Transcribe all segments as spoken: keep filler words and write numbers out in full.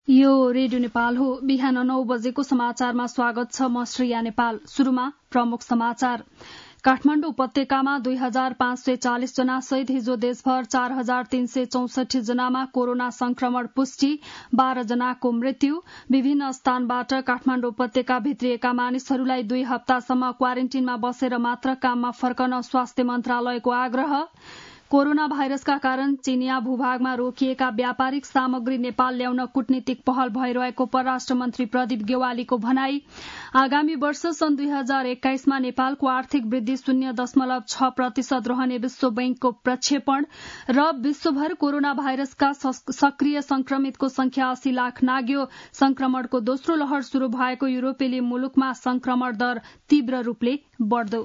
यो रेडियो नेपाल हो। बिहान नौ बजेको समाचारमा स्वागत छ। म श्रेया नेपाल। शुरूमा प्रमुख समाचार। काठमाडौँ उपत्यकामा दुई हजार पाँच सय चालिस जना सहित हिजो देशभर चार हजार तीन सय चौसठी जनामा कोरोना संक्रमण पुष्टि, बाह्र जनाको मृत्यु। विभिन्न स्थानबाट काठमाडौँ उपत्यका भित्रिएका मानिसहरूलाई दुई हप्तासम्म क्वारेन्टिनमा बसेर मात्र काममा फर्कन स्वास्थ्य मन्त्रालयको आग्रह। कोरोना भाइरसका कारण चीनिया भूभागमा रोकिएका व्यापारिक सामग्री नेपाल ल्याउन कूटनीतिक पहल भइरहेको परराष्ट्र मन्त्री प्रदीप गेवालीको भनाई। आगामी वर्ष सन् दुई हजार एक्काइसमा नेपालको आर्थिक वृद्धि शून्य दशमलव छ प्रतिशत रहने विश्व बैंकको प्रक्षेपण र विश्वभर कोरोना भाइरसका सक्रिय संक्रमितको संख्या अस्सी लाख नाग्यो। संक्रमणको दोस्रो लहर शुरू भएको युरोपेली मुलुकमा संक्रमण दर तीव्र रूपले बढ्दो।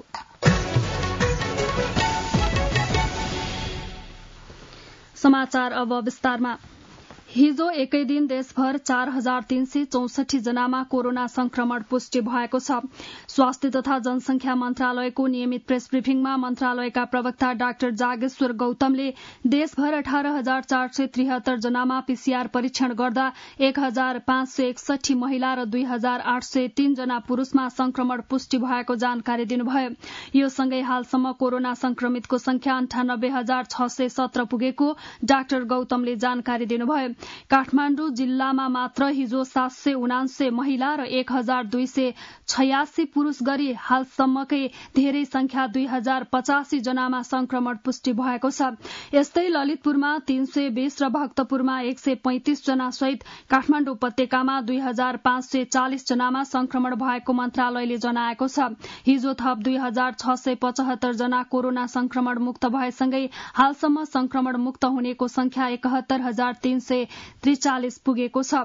समाचार अब विस्तारमा। हिजो एकै दिन देशभर चार हजार तीन सय चौसठी जनामा कोरोना संक्रमण पुष्टि भएको छ। स्वास्थ्य तथा जनसंख्या मन्त्रालयको नियमित प्रेस ब्रिफिङमा मन्त्रालयका प्रवक्ता डाक्टर जागेश्वर गौतमले देशभर अठार हजार चार सय त्रिहत्तर जनामा पीसीआर परीक्षण गर्दा एक हजार पाँच सय एकसठी महिला र दुई हजार आठ सय तीन जना पुरूषमा संक्रमण पुष्टि भएको जानकारी दिनुभयो। यो सँगै हालसम्म कोरोना संक्रमितको संख्या अन्ठानब्बे हजार छ सय सत्र पुगेको डाक्टर गौतमले जानकारी दिनुभयो। काठमाडौँ जिल्लामा मात्र हिजो सात सय उनान्सय महिला र एक हजार दुई सय छयासी पुरूष गरी हालसम्मकै धेरै संख्या दुई हजार पचासी जनामा संक्रमण पुष्टि भएको छ। यस्तै ललितपुरमा तीन सय बीस र भक्तपुरमा एक सय पैंतिस जना सहित काठमाडौँ उपत्यकामा दुई हजार पाँच सय चालिस जनामा संक्रमण भएको मन्त्रालयले जनाएको छ। हिजो थप दुई हजार छ सय पचहत्तर जना कोरोना संक्रमण मुक्त भएसँगै हालसम्म संक्रमण मुक्त हुनेको संख्या एकहत्तर हजार तीन सय त्रिचालिस पुगेको छ।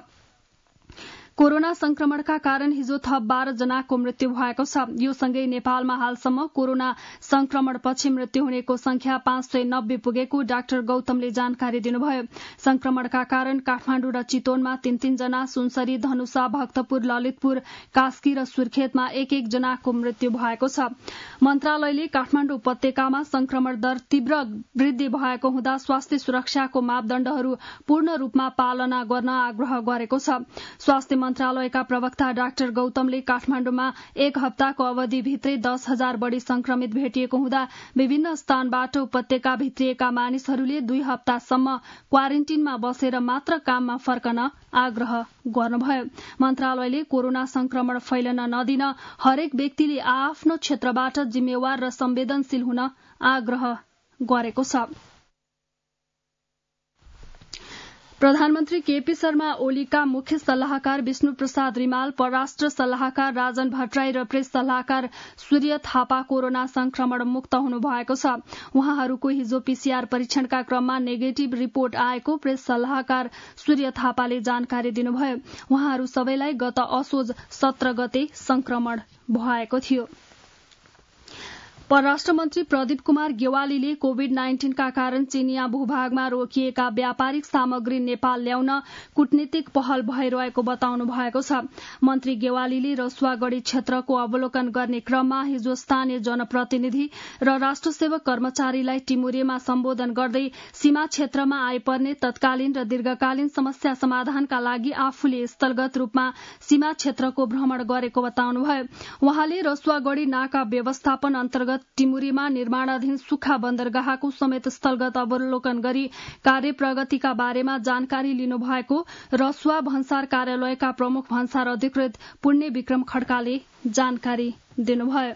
कोरोना संक्रमणका कारण हिजो थप बाह्र जनाको मृत्यु भएको छ। यो सँगै नेपालमा हालसम्म कोरोना संक्रमणपछि मृत्यु हुनेको संख्या पाँच सय नब्बे पुगेको डाक्टर गौतमले जानकारी दिनुभयो। संक्रमणका कारण काठमाडौँ र चितवनमा तीन तीन जना, सुनसरी, धनुषा, भक्तपुर, ललितपुर, कास्की र सुर्खेतमा एक एक जनाको मृत्यु भएको छ। मन्त्रालयले काठमाडौँ उपत्यकामा संक्रमण दर तीव्र वृद्धि भएको हुँदा स्वास्थ्य सुरक्षाको मापदण्डहरू पूर्ण रूपमा पालना गर्न आग्रह गरेको छ। स्वास्थ्य मन्त्रालयका प्रवक्ता डाक्टर गौतमले काठमाडौँमा एक हप्ताको अवधिभित्रै दस हजार बढ़ी संक्रमित भेटिएको हुँदा विभिन्न स्थानबाट उपत्यका भित्रिएका मानिसहरूले दुई हप्तासम्म क्वारेन्टिनमा बसेर मात्र काममा फर्कन आग्रह गर्नुभयो। मन्त्रालयले कोरोना संक्रमण फैलन नदिन हरेक व्यक्तिले आआफ्नो क्षेत्रबाट जिम्मेवार र संवेदनशील हुन आग्रह गरेको छ। प्रधानमन्त्री केपी शर्मा ओलीका मुख्य सल्लाहकार विष्णु प्रसाद रिमाल, परराष्ट्र सल्लाहकार राजन भट्टराई र प्रेस सल्लाहकार सूर्य थापा कोरोना संक्रमण मुक्त हुनुभएको छ। उहाँहरूको हिजो पीसीआर परीक्षणका क्रममा नेगेटिभ रिपोर्ट आएको प्रेस सल्लाहकार सूर्य थापाले जानकारी दिनुभयो। उहाँहरू सबैलाई गत असोज सत्र गते संक्रमण भएको थियो। परराष्ट्र मन्त्री प्रदीप कुमार गेवालीले कोविड नाइन्टीनका कारण चीनिया भूभागमा रोकिएका व्यापारिक सामग्री नेपाल ल्याउन कूटनीतिक पहल भइरहेको बताउनु भएको छ। मन्त्री गेवालीले रसुवागढ़ी क्षेत्रको अवलोकन गर्ने क्रममा हिजो स्थानीय जनप्रतिनिधि र राष्ट्रसेवक कर्मचारीलाई टिमुरेमा सम्बोधन गर्दै सीमा क्षेत्रमा आइपर्ने तत्कालीन र दीर्घकालीन समस्या समाधानका लागि आफूले स्थलगत रूपमा सीमा क्षेत्रको भ्रमण गरेको बताउनुभयो। उहाँले रसुवागढ़ी नाका व्यवस्थापन अन्तर्गत टिमुरीमा निर्माणाधीन सुक्खा बन्दरगाहको समेत स्थलगत अवलोकन गरी कार्य प्रगतिका बारेमा जानकारी लिनुभएको रसुवा भन्सार कार्यालयका प्रमुख भन्सार अधिकृत पुण्य विक्रम खड्काले जानकारी दिनुभयो।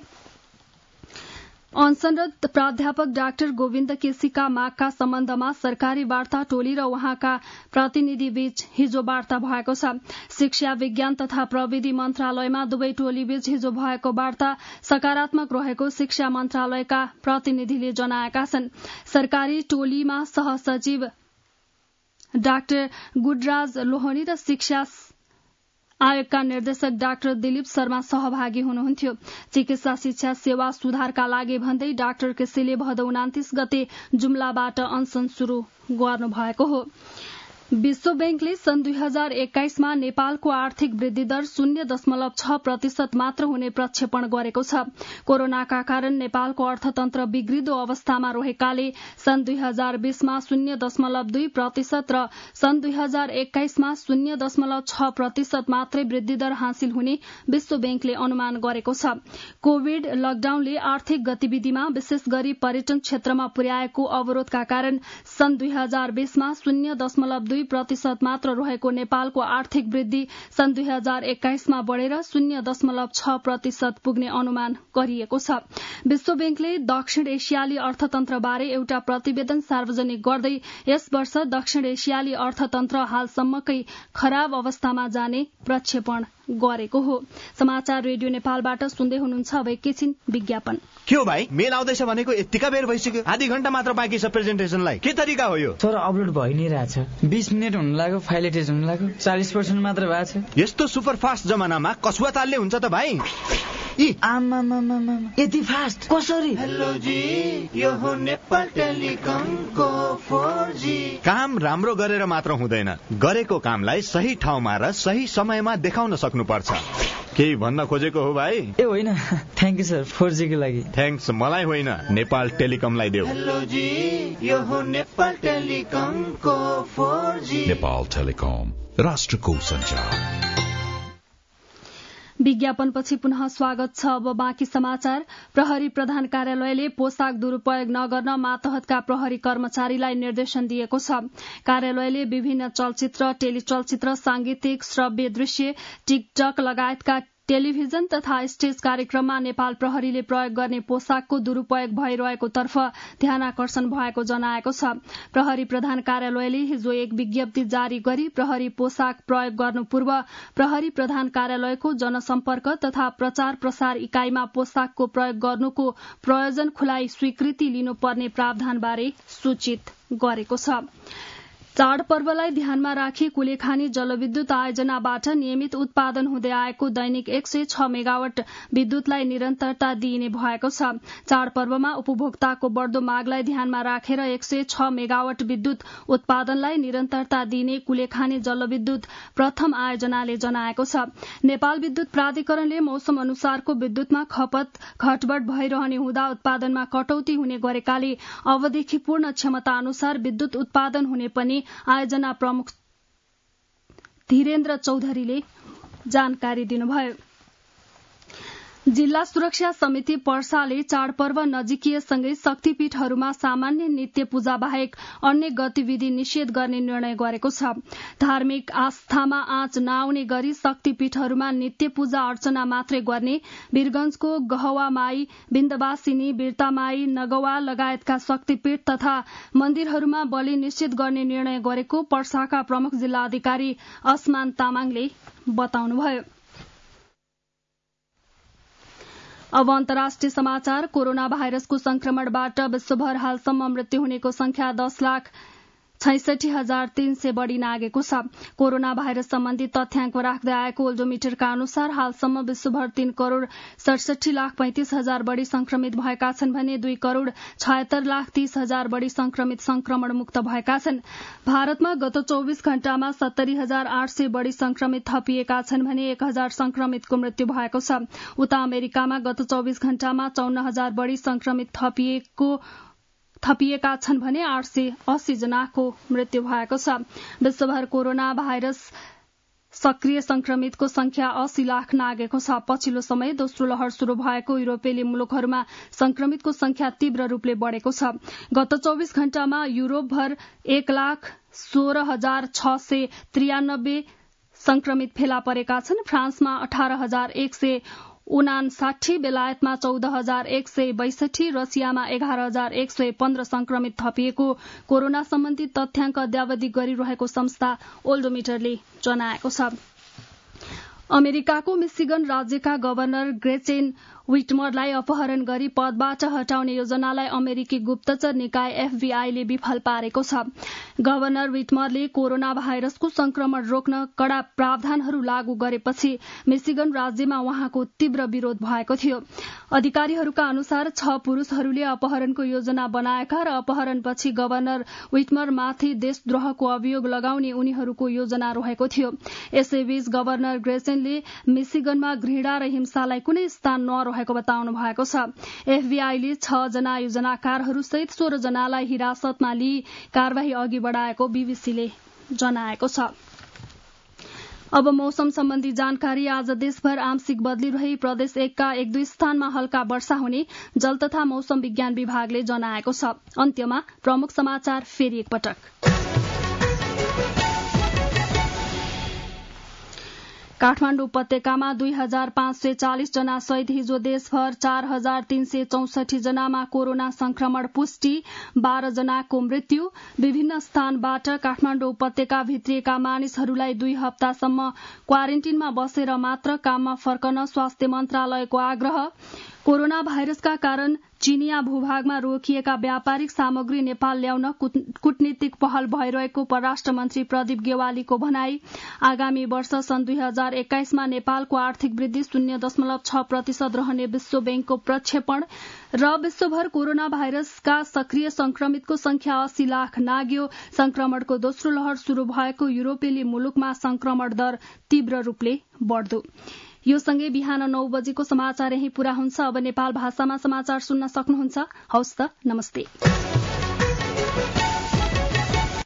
अनसनरत प्राध्यापक डाक्टर गोविन्द केसीका मागका सम्बन्धमा सरकारी वार्ता टोली र उहाँका प्रतिनिधि बीच हिजो वार्ता भएको छ। शिक्षा विज्ञान तथा प्रविधि मन्त्रालयमा दुवै टोली बीच हिजो भएको वार्ता सकारात्मक रहेको शिक्षा मन्त्रालयका प्रतिनिधिले जनाएका छन्। सरकारी टोलीमा सहसचिव डाक्टर गुडराज लोहनी र शिक्षा आयोगका निर्देशक डाक्टर दिलीप शर्मा सहभागी हुनुहुन्थ्यो। चिकित्सा शिक्षा सेवा सुधारका लागि भन्दै डाक्टर केसीले भदौ उनातिस गते जुम्लाबाट अनसन शुरू गर्नुभएको हो। विश्व बैंकले सन् दुई हजार एक्काइसमा नेपालको आर्थिक वृद्धि दर शून्य दशमलव छ प्रतिशत मात्र हुने प्रक्षेपण गरेको छ। कोरोनाका कारण नेपालको अर्थतन्त्र बिग्रिदो अवस्थामा रहेकाले सन् दुई हजार बीसमा शून्य दशमलव दुई प्रतिशत र सन् दुई हजार एक्काइसमा शून्य दशमलव छ प्रतिशत मात्रै वृद्धि दर हासिल हुने विश्व बैंकले अनुमान गरेको छ। कोविड लकडाउनले आर्थिक गतिविधिमा विशेष गरी पर्यटन क्षेत्रमा पुर्याएको अवरोधका कारण सन् दुई हजार बीसमा शून्य दशमलव दुई प्रतिशत मात्र रहेको नेपालको आर्थिक वृद्धि सन् दुई हजार एक्काइसमा बढ़ेर शून्य दशमलव छ प्रतिशत पुग्ने अनुमान गरिएको छ। विश्व बैंकले दक्षिण एसियाली अर्थतन्त्रबारे एउटा प्रतिवेदन सार्वजनिक गर्दै यस वर्ष दक्षिण एसियाली अर्थतन्त्र हालसम्मकै खराब अवस्थामा जाने प्रक्षेपण गरेको हो। समाचार रेडियो नेपालबाट सुन्दै हुनुहुन्छ। अब एकैछिन विज्ञापन। के हो भाइ, मेल आउँदैछ भनेको यतिका बेर भइसक्यो, आधी घण्टा मात्र बाँकी छ प्रेजेन्टेसनलाई। के तरिका हो यो? सर अपलोड भइ नै रहेछ, बीस मिनट हुन लाग्यो, फाइल एटेच हुन लाग्यो, चालीस पर्सेन्ट मात्र भएको छ। यस्तो सुपर फास्ट जमानामा कसुवा तालले हुन्छ त भाइ? यति फास्ट कसरी? हेलो जी, यो हो नेपाल टेलिकमको फोर जी। काम राम्रो गरेर मात्र हुँदैन, गरेको कामलाई सही ठाउँमा र सही समयमा देखाउन सक्नुपर्छ। केही भन्न खोजेको हो भाइ? ए होइन, thank you sir, four G को लागि। थ्याङ्क्स मलाई होइन, नेपाल टेलिकमलाई देऊ। हेलो जी, यो हो नेपाल टेलिकमको फोर जी। नेपाल टेलिकम, राष्ट्रको सञ्चार। विज्ञापनपछि पुनः स्वागत छ। अब बाँकी समाचार। प्रहरी प्रधान कार्यालयले पोशाक दुरूपयोग नगर्न मातहतका प्रहरी कर्मचारीलाई निर्देशन दिएको छ। कार्यालयले विभिन्न चलचित्र, टेलिचलचित्र, सांगीतिक, श्रव्य दृश्य, टिकटक लगायतका टेलिभिजन तथा स्टेज कार्यक्रममा नेपाल प्रहरीले प्रयोग गर्ने पोशाकको दुरूपयोग भइरहेको तर्फ ध्यानाकर्षण भएको जनाएको छ। प्रहरी प्रधान कार्यालयले हिजो एक विज्ञप्ति जारी गरी प्रहरी पोशाक प्रयोग गर्नु पूर्व प्रहरी प्रधान कार्यालयको जनसम्पर्क तथा प्रचार प्रसार इकाइमा पोशाकको प्रयोग गर्नुको प्रयोजन खुलाई स्वीकृति लिनुपर्ने प्रावधानबारे सूचित गरेको छ। चाडपर्वलाई ध्यानमा राखी कुलेखानी जलविद्युत आयोजनाबाट नियमित उत्पादन हुँदै आएको दैनिक एक सय छ मेगावाट विद्युतलाई निरन्तरता दिइने भएको छ। चाडपर्वमा उपभोक्ताको बढ़दो मागलाई ध्यानमा राखेर एक सय छ मेगावाट विद्युत उत्पादनलाई निरन्तरता दिइने कुलेखानी जलविद्युत प्रथम आयोजनाले जनाएको छ। नेपाल विद्युत प्राधिकरणले मौसम अनुसारको विद्युतमा खपत घटबढ़ भइरहने हुँदा उत्पादनमा कटौती हुने गरेकाले अबदेखि पूर्ण क्षमता अनुसार विद्युत उत्पादन हुने पनि आयोजना प्रमुख धीरेन्द्र चौधरीले जानकारी दिनुभयो। जिल्ला सुरक्षा समिति पर्साले चाडपर्व नजिकिएसँगै शक्तिपीठहरूमा सामान्य नित्य पूजा बाहेक अन्य गतिविधि निषेध गर्ने निर्णय गरेको छ। धार्मिक आस्थामा आँच नआउने गरी शक्तिपीठहरूमा नित्य पूजा अर्चना मात्रै गर्ने, वीरगंजको गहवामाई, बिन्दवासिनी, बिर्तामाई, नगवा लगायतका शक्तिपीठ तथा मन्दिरहरूमा बलि निषेध गर्ने निर्णय गरेको पर्साका प्रमुख जिल्ला अधिकारी असमान तामाङले बताउनुभयो। अब अन्तर्राष्ट्रिय समाचार। कोरोना भाइरसको संक्रमणबाट विश्वभर हालसम्म मृत्यु हुनेको संख्या दस लाख छैसठी हजार तीन सय बढ़ी नागेको छ। कोरोना भाइरस सम्बन्धी तथ्याङ्क राख्दै आएको ओल्डोमिटरका अनुसार हालसम्म विश्वभर तीन करोड़ सडसठी लाख पैंतिस हजार बढ़ी संक्रमित भएका छन् भने दुई करोड़ छयत्तर लाख तीस हजार बढ़ी संक्रमित संक्रमण मुक्त भएका छन्। भारतमा गत चौविस घण्टामा सत्तरी हजार आठ सय बढ़ी संक्रमित थपिएका छन् भने एक हजार संक्रमितको मृत्यु भएको छ। उता अमेरिकामा गत चौविस घण्टामा चौन्न हजार बढ़ी संक्रमित थपिएको थपिएका छन् भने आठ सय अस्सी जनाको मृत्यु भएको छ। विश्वभर कोरोना भाइरस सक्रिय संक्रमितको संख्या अस्सी लाख नागेको छ। पछिल्लो समय दोस्रो लहर शुरू भएको युरोपेली मुलुकहरूमा संक्रमितको संख्या तीव्र रूपले बढ़ेको छ। गत चौविस घण्टामा युरोपभर एक लाख सोह्र हजार छ सय त्रियानब्बे संक्रमित फेला परेका छन्। फ्रान्समा अठार हजार एक सय उनासाठी, बेलायतमा चौध हजार एक सय बैसठी, रसियामा एघार हजार एक सय पन्ध्र संक्रमित थपिएको कोरोना सम्बन्धी तथ्याङ्क अद्यावधि गरिरहेको संस्था ओल्डोमिटरले जनाएको छ। अमेरिकाको मिशिगन राज्यका गवर्नर ग्रेचेन विटमरलाई अपहरण गरी पदबाट हटाउने योजनालाई अमेरिकी गुप्तचर निकाय एफबीआईले विफल पारेको छ। गभर्नर विटमरले कोरोना भाइरसको संक्रमण रोक्न कड़ा प्रावधानहरू लागू गरेपछि मिशिगन राज्यमा उहाँको तीव्र विरोध भएको थियो। अधिकारीहरूका अनुसार छ पुरूषहरूले अपहरणको योजना बनाएका र अपहरणपछि गभर्नर विटमरमाथि देशद्रोहको अभियोग लगाउने उनीहरूको योजना रहेको थियो। यसैबीच गभर्नर ग्रेसेनले मिशिगनमा घृणा र हिंसालाई कुनै स्थान नरहेको भएको बताउनु भएको छ। एफबीआईले छ जना योजनाकारहरू सहित सोह्र जनालाई हिरासतमा लिई कार्यवाही अघि बढ़ाएको बीबीसीले जनाएको छ। अब मौसम सम्बन्धी जानकारी। आज देशभर आंशिक बदली रही प्रदेश एकका एक दुई स्थानमा हल्का वर्षा हुने जल तथा मौसम विज्ञान विभागले जनाएको छ। अन्त्यमा प्रमुख समाचार फेरि एकपटक। काठमाडौँ उपत्यकामा दुई हजार पाँच सय चालिस जना सहित हिजो देशभर चार हजार तीन सय चौसठी जनामा कोरोना संक्रमण पुष्टि, बाह्र जनाको मृत्यु। विभिन्न स्थानबाट काठमाडौँ उपत्यका भित्रिएका मानिसहरूलाई दुई हप्तासम्म क्वारेन्टिनमा बसेर मात्र काममा फर्कन स्वास्थ्य मन्त्रालयको आग्रह। कोरोना भाइरसका कारण चीनिया भूभागमा रोकिएका व्यापारिक सामग्री नेपाल ल्याउन कूटनीतिक पहल भइरहेको परराष्ट्र मन्त्री प्रदीप गेवालीको भनाई। आगामी वर्ष सन् दुई हजार एक्काइसमा नेपालको आर्थिक वृद्धि शून्य दशमलव छ प्रतिशत रहने विश्व बैंकको प्रक्षेपण। र विश्वभर कोरोना भाइरसका सक्रिय संक्रमितको संख्या अस्सी लाख नाग्यो। संक्रमणको दोस्रो लहर शुरू भएको युरोपेली मुलुकमा संक्रमण दर तीव्र रूपले बढ्दो। यो सँगै बिहान नौ बजेको समाचार यही पूरा हुन्छ। अब नेपाल भाषामा समाचार सुन्न सक्नुहुन्छ। हवस् त, नमस्ते।